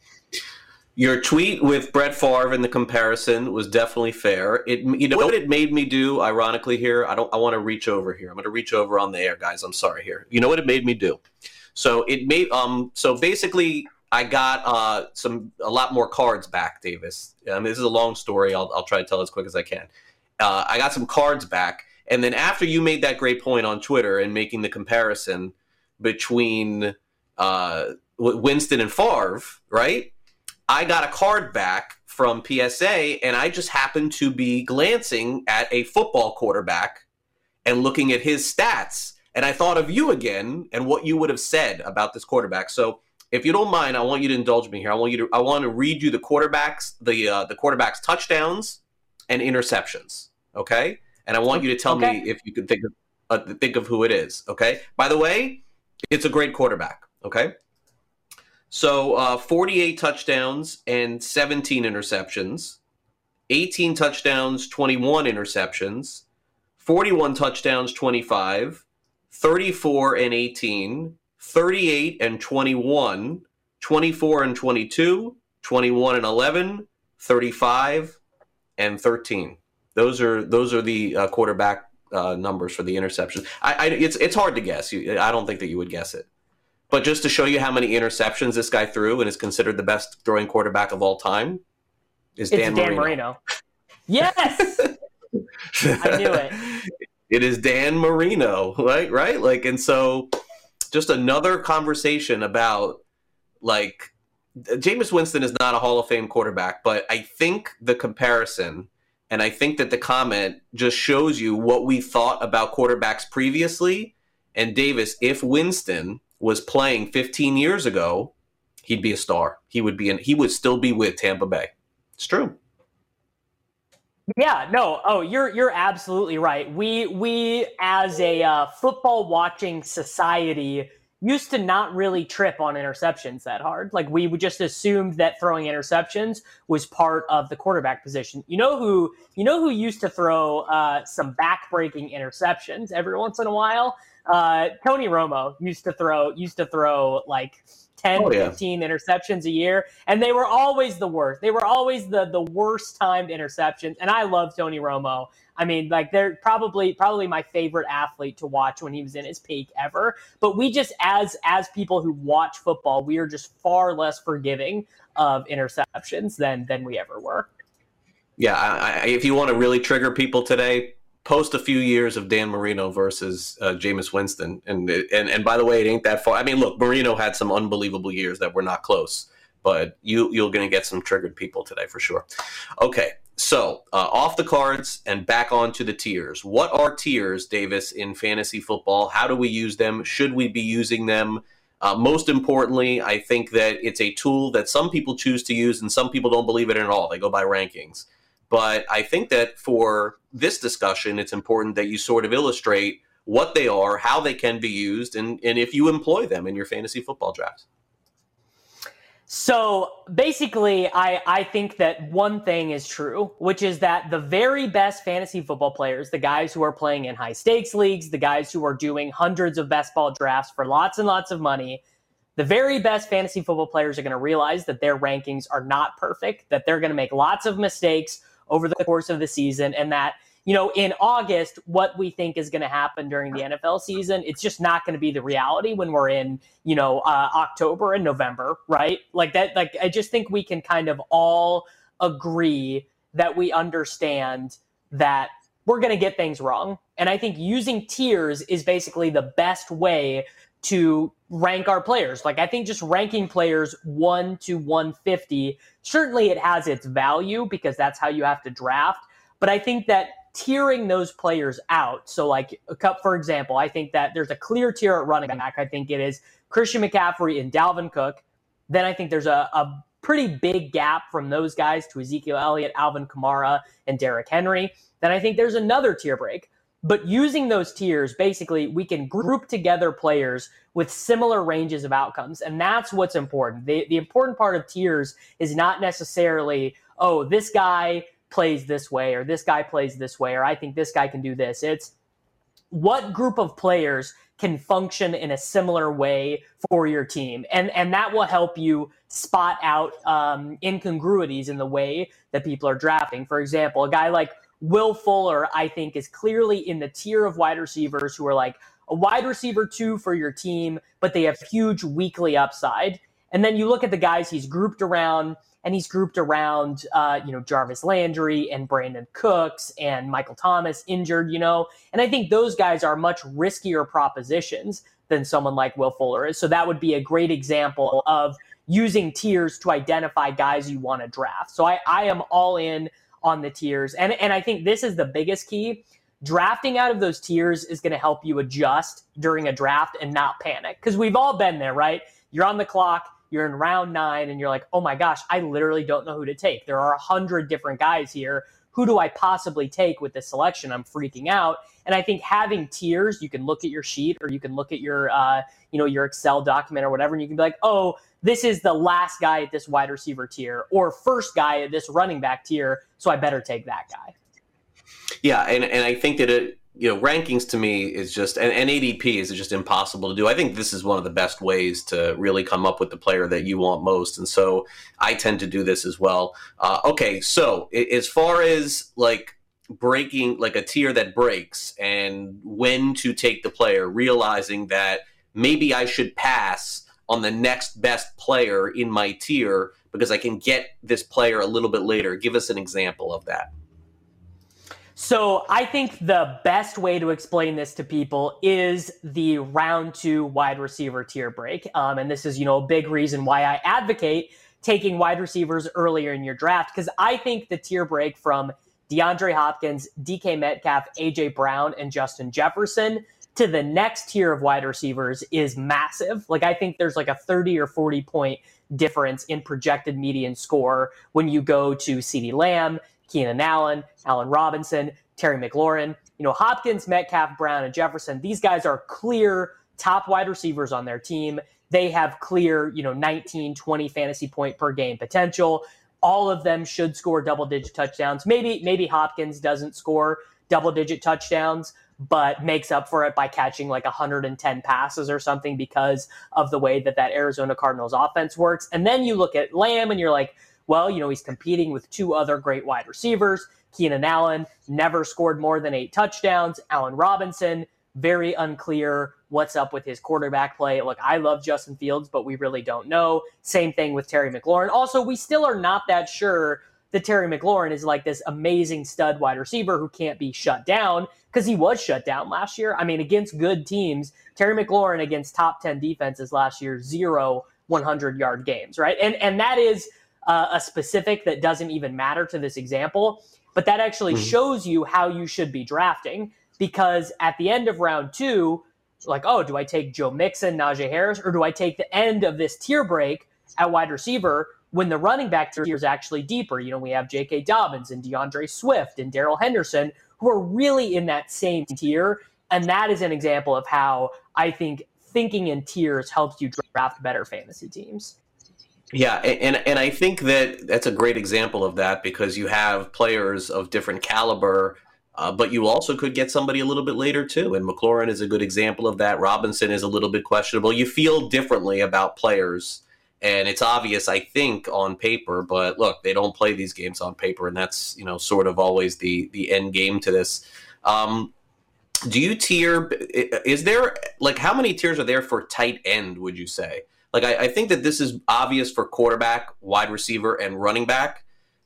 Your tweet with Brett Favre and the comparison was definitely fair. It, you know what it made me do, ironically here? I don't. I want to reach over here. I'm going to reach over on the air, guys. I'm sorry here. You know what it made me do? So it made. Um. So basically, I got uh some a lot more cards back, Davis. I mean, this is a long story. I'll I'll try to tell as quick as I can. Uh, I got some cards back, and then after you made that great point on Twitter and making the comparison between uh Winston and Favre, right? I got a card back from P S A, and I just happened to be glancing at a football quarterback and looking at his stats. And I thought of you again and what you would have said about this quarterback. So if you don't mind, I want you to indulge me here. I want you to I want to read you the quarterbacks, the uh, the quarterback's touchdowns and interceptions. Okay? And I want you to tell okay. me if you can think of uh, think of who it is. Okay? By the way, it's a great quarterback. Okay? So uh, forty-eight touchdowns and seventeen interceptions, eighteen touchdowns, twenty-one interceptions, forty-one touchdowns, twenty-five, thirty-four and eighteen, thirty-eight and twenty-one, twenty-four and twenty-two, twenty-one and eleven, thirty-five and thirteen. Those are those are the uh, quarterback uh, numbers for the interceptions. I, I, it's it's hard to guess. You, I don't think that you would guess it. But just to show you how many interceptions this guy threw and is considered the best throwing quarterback of all time is Dan, it's Dan Marino. Marino. Yes! I knew it. It is Dan Marino, right? Right? Like, and so just another conversation about, like, Jameis Winston is not a Hall of Fame quarterback, but I think the comparison and I think that the comment just shows you what we thought about quarterbacks previously. And Davis, if Winston was playing fifteen years ago, he'd be a star. He would be in, he would still be with Tampa Bay. It's true. Yeah, no. Oh, you're you're absolutely right. We we as a uh, football watching society used to not really trip on interceptions that hard. Like we would just assumed that throwing interceptions was part of the quarterback position. You know who you know who used to throw uh, some back-breaking interceptions every once in a while? Uh, Tony Romo used to throw used to throw like ten, oh, yeah. fifteen interceptions a year, and they were always the worst. They were always the the worst timed interceptions. And I love Tony Romo. I mean, like they're probably probably my favorite athlete to watch when he was in his peak ever. But we just as as people who watch football, we are just far less forgiving of interceptions than than we ever were. Yeah, I, I, if you want to really trigger people today, post a few years of Dan Marino versus uh, Jameis Winston. And, and and by the way, it ain't that far. I mean, look, Marino had some unbelievable years that were not close, but you, you're going to get some triggered people today for sure. Okay, so uh, off the cards and back onto the tiers. What are tiers, Davis, in fantasy football? How do we use them? Should we be using them? Uh, most importantly, I think that it's a tool that some people choose to use and some people don't believe it at all. They go by rankings. But I think that for this discussion, it's important that you sort of illustrate what they are, how they can be used, and, and if you employ them in your fantasy football drafts. So basically, I, I think that one thing is true, which is that the very best fantasy football players, the guys who are playing in high stakes leagues, the guys who are doing hundreds of best ball drafts for lots and lots of money, the very best fantasy football players are going to realize that their rankings are not perfect, that they're going to make lots of mistakes over the course of the season, and that, you know, in August, what we think is going to happen during the N F L season, it's just not going to be the reality when we're in, you know, uh, October and November, right? Like that, like, I just think we can kind of all agree that we understand that we're going to get things wrong. And I think using tiers is basically the best way to rank our players. Like, I think just ranking players one to one fifty, certainly it has its value because that's how you have to draft. But I think that tiering those players out, so like, for example, I think that there's a clear tier at running back. I think it is Christian McCaffrey and Dalvin Cook. Then I think there's a, a pretty big gap from those guys to Ezekiel Elliott, Alvin Kamara, and Derrick Henry. Then I think there's another tier break. But using those tiers, basically, we can group together players with similar ranges of outcomes. And that's what's important. The, the important part of tiers is not necessarily, oh, this guy plays this way, or this guy plays this way, or I think this guy can do this. It's what group of players can function in a similar way for your team. And, and that will help you spot out um, incongruities in the way that people are drafting. For example, a guy like Will Fuller, I think, is clearly in the tier of wide receivers who are like a wide receiver two for your team, but they have huge weekly upside. And then you look at the guys he's grouped around, and he's grouped around, uh, you know, Jarvis Landry and Brandon Cooks and Michael Thomas injured, you know. And I think those guys are much riskier propositions than someone like Will Fuller is. So that would be a great example of using tiers to identify guys you want to draft. So I, I am all in on the tiers. And, and I think this is the biggest key. Drafting out of those tiers is going to help you adjust during a draft and not panic. Because we've all been there, right? You're on the clock, you're in round nine, and you're like, oh my gosh, I literally don't know who to take. There are a hundred different guys here. Who do I possibly take with this selection? I'm freaking out. And I think having tiers, you can look at your sheet, or you can look at your, uh, you know, your Excel document or whatever, and you can be like, oh, this is the last guy at this wide receiver tier, or first guy at this running back tier, so I better take that guy. Yeah, and, and I think that it, you know, rankings to me is just, and, and A D P is just impossible to do. I think this is one of the best ways to really come up with the player that you want most. And so I tend to do this as well. Uh, okay, so as far as like breaking, like a tier that breaks and when to take the player, realizing that maybe I should pass on the next best player in my tier because I can get this player a little bit later. Give us an example of that. So I think the best way to explain this to people is the round two wide receiver tier break. Um, and this is, you know, a big reason why I advocate taking wide receivers earlier in your draft, because I think the tier break from DeAndre Hopkins, D K Metcalf, A J Brown, and Justin Jefferson to the next tier of wide receivers is massive. Like, I think there's like a thirty or forty point difference in projected median score when you go to CeeDee Lamb, Keenan Allen, Allen Robinson, Terry McLaurin. You know, Hopkins, Metcalf, Brown, and Jefferson, these guys are clear top wide receivers on their team. They have clear, you know, nineteen, twenty fantasy point per game potential. All of them should score double-digit touchdowns. Maybe, maybe Hopkins doesn't score double-digit touchdowns, but makes up for it by catching like one hundred ten passes or something because of the way that that Arizona Cardinals offense works. And then you look at Lamb and you're like, well, you know, he's competing with two other great wide receivers. Keenan Allen never scored more than eight touchdowns. Allen Robinson, very unclear what's up with his quarterback play. Look, I love Justin Fields, but we really don't know. Same thing with Terry McLaurin. Also, we still are not that sure that Terry McLaurin is like this amazing stud wide receiver who can't be shut down, because he was shut down last year. I mean, against good teams, Terry McLaurin against top ten defenses last year, zero hundred-yard games, right? And and that is uh, a specific that doesn't even matter to this example, but that actually mm-hmm. shows you how you should be drafting, because at the end of round two, like, oh, do I take Joe Mixon, Najee Harris, or do I take the end of this tier break at wide receiver when the running back tier is actually deeper? You know, we have J K. Dobbins and DeAndre Swift and Darrell Henderson, who are really in that same tier. And that is an example of how I think thinking in tiers helps you draft better fantasy teams. Yeah, and and I think that that's a great example of that, because you have players of different caliber, uh, but you also could get somebody a little bit later too. And McLaurin is a good example of that. Robinson is a little bit questionable. You feel differently about players, and it's obvious, I think, on paper. But look, they don't play these games on paper, and that's, you know, sort of always the the end game to this. Um, do you tier? Is there, like, how many tiers are there for tight end, would you say? Like, I, I think that this is obvious for quarterback, wide receiver, and running back.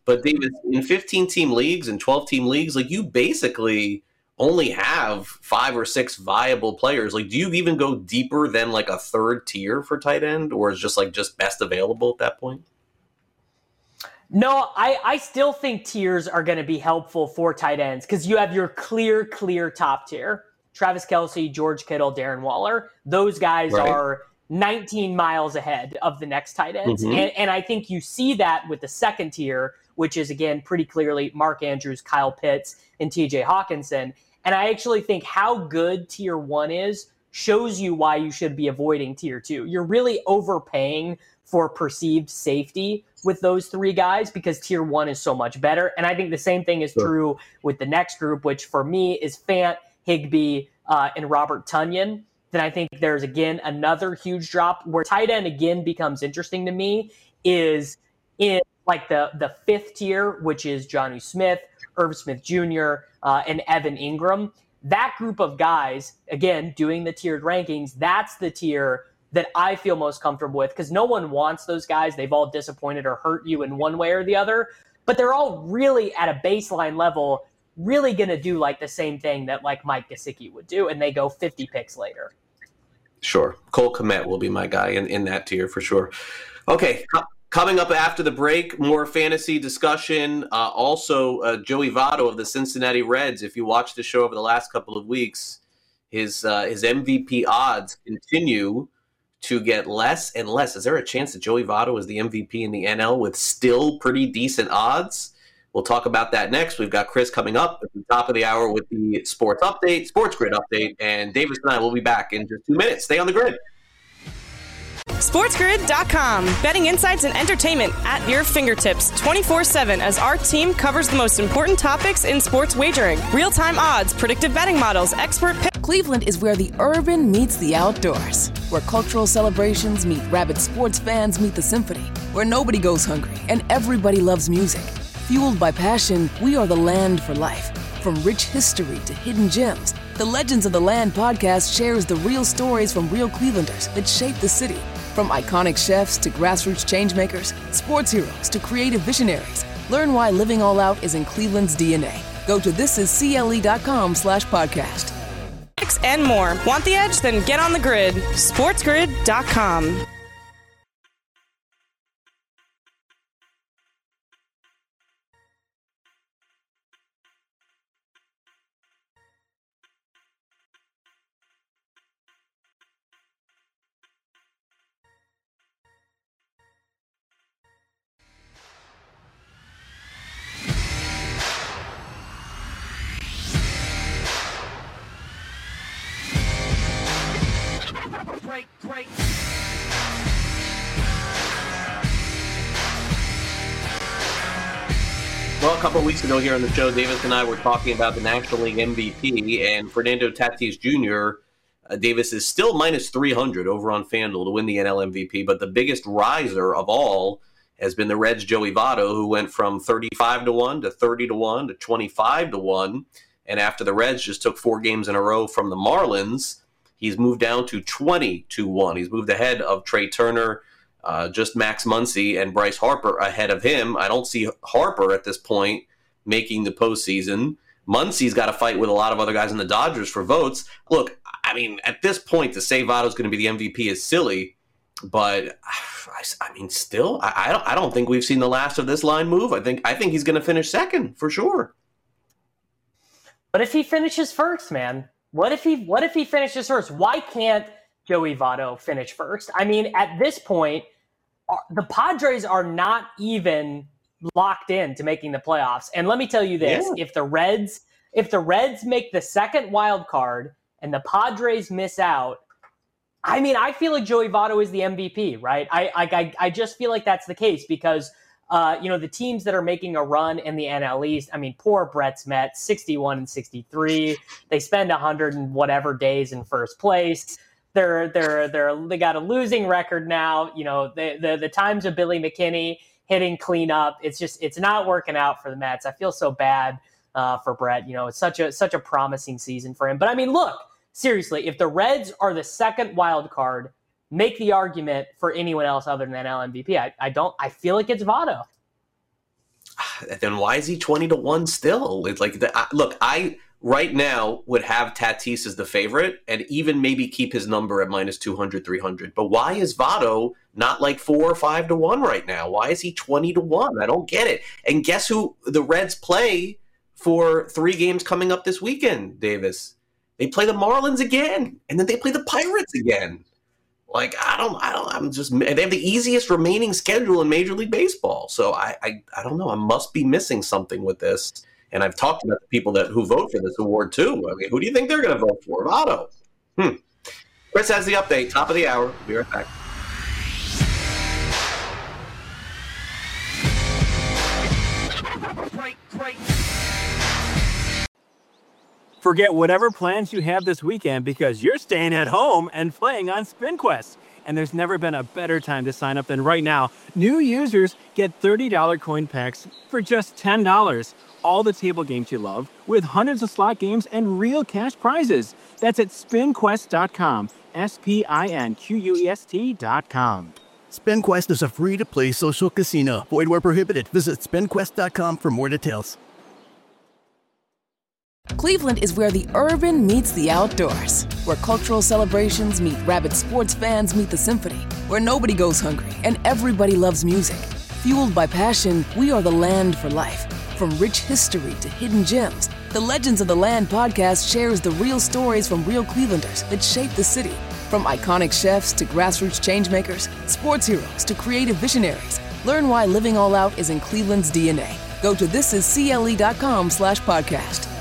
But Davis, in fifteen-team leagues and twelve-team leagues, like you basically only have five or six viable players. Like, do you even go deeper than like a third tier for tight end, or is just like just best available at that point? No, I, I still think tiers are going to be helpful for tight ends because you have your clear, clear top tier. Travis Kelce, George Kittle, Darren Waller. Those guys right. are nineteen miles ahead of the next tight ends. Mm-hmm. And, and I think you see that with the second tier, which is, again, pretty clearly Mark Andrews, Kyle Pitts, and T J Hawkinson. And I actually think how good tier one is shows you why you should be avoiding tier two. You're really overpaying for perceived safety with those three guys because tier one is so much better. And I think the same thing is sure. true with the next group, which for me is Fant, Higbee, uh, and Robert Tonyan. Then I think there's, again, another huge drop where tight end, again, becomes interesting to me is in like the, the fifth tier, which is Jonnu Smith, Irv Smith Junior, uh, and Evan Ingram. That group of guys, again, doing the tiered rankings, that's the tier that I feel most comfortable with because no one wants those guys. They've all disappointed or hurt you in one way or the other, but they're all really at a baseline level really going to do like the same thing that like Mike Gesicki would do, and they go fifty picks later. Sure. Cole Kmet will be my guy in, in that tier for sure. Okay, coming up after the break, more fantasy discussion. Uh, also, uh, Joey Votto of the Cincinnati Reds, if you watched the show over the last couple of weeks, his uh, his M V P odds continue to get less and less. Is there a chance that Joey Votto is the M V P in the N L with still pretty decent odds? We'll talk about that next. We've got Chris coming up at the top of the hour with the sports update, sports grid update, and Davis and I will be back in just two minutes. Stay on the grid. SportsGrid dot com. Betting insights and entertainment at your fingertips twenty-four seven as our team covers the most important topics in sports wagering. Real-time odds, predictive betting models, expert picks. Cleveland is where the urban meets the outdoors, where cultural celebrations meet rabid sports fans meet the symphony, where nobody goes hungry and everybody loves music. Fueled by passion, we are the land for life. From rich history to hidden gems, the Legends of the Land podcast shares the real stories from real Clevelanders that shape the city. From iconic chefs to grassroots changemakers, sports heroes to creative visionaries, learn why living all out is in Cleveland's D N A. Go to thisiscle.com slash podcast. And more. Want the edge? Then get on the grid. SportsGrid dot com. Break, break. Well, a couple of weeks ago here on the show, Davis and I were talking about the National League M V P, and Fernando Tatis Junior Uh, Davis is still minus three hundred over on FanDuel to win the N L M V P, but the biggest riser of all has been the Reds' Joey Votto, who went from thirty-five to one to thirty to one to twenty-five to one, and after the Reds just took four games in a row from the Marlins, he's moved down to twenty to one. He's moved ahead of Trey Turner, uh, just Max Muncy and Bryce Harper ahead of him. I don't see Harper at this point making the postseason. Muncy's got to fight with a lot of other guys in the Dodgers for votes. Look, I mean, at this point, to say Votto's going to be the M V P is silly, but I mean, still, I, I don't, I don't think we've seen the last of this line move. I think, I think he's going to finish second for sure. But if he finishes first, man, what if he, what if he finishes first? Why can't Joey Votto finish first? I mean, at this point, the Padres are not even locked in to making the playoffs. And let me tell you this, yeah. if the Reds, if the Reds make the second wild card and the Padres miss out, I mean, I feel like Joey Votto is the M V P, right? I I I just feel like that's the case because, uh, you know, the teams that are making a run in the N L East, I mean, poor Brett's Mets, sixty-one and sixty-three. They spend one hundred and whatever days in first place. They're they're they're they got a losing record now. You know, the the, the times of Billy McKinney hitting cleanup, it's just it's not working out for the Mets. I feel so bad uh, for Brett. You know, it's such a such a promising season for him. But I mean, look. Seriously, if the Reds are the second wild card, make the argument for anyone else other than N L M V P. I, I don't. I feel like it's Votto. then why is he twenty to one still? It's like, the, I, look, I right now would have Tatis as the favorite and even maybe keep his number at minus two hundred, three hundred. But why is Votto not like four or five to one right now? Why is he twenty to one? I don't get it. And guess who the Reds play for three games coming up this weekend, Davis? They play the Marlins again, and then they play the Pirates again. Like, I don't, I don't, I'm just, they have the easiest remaining schedule in Major League Baseball. So I, I, I don't know. I must be missing something with this. And I've talked about the people that who vote for this award too. I mean, who do you think they're going to vote for? Votto. Hmm. Chris has the update. Top of the hour. We'll be right back. Great, great. Forget whatever plans you have this weekend because you're staying at home and playing on SpinQuest. And there's never been a better time to sign up than right now. New users get thirty dollars coin packs for just ten dollars. All the table games you love with hundreds of slot games and real cash prizes. That's at spin quest dot com. S P I N Q U E S T dot com. SpinQuest is a free-to-play social casino. Void where prohibited. Visit spin quest dot com for more details. Cleveland is where the urban meets the outdoors, where cultural celebrations meet rabid sports fans meet the symphony, where nobody goes hungry and everybody loves music. Fueled by passion, we are the land for life. From rich history to hidden gems, the Legends of the Land podcast shares the real stories from real Clevelanders that shape the city. From iconic chefs to grassroots changemakers, sports heroes to creative visionaries, learn why living all out is in Cleveland's D N A. Go to thisiscle.com slash podcast.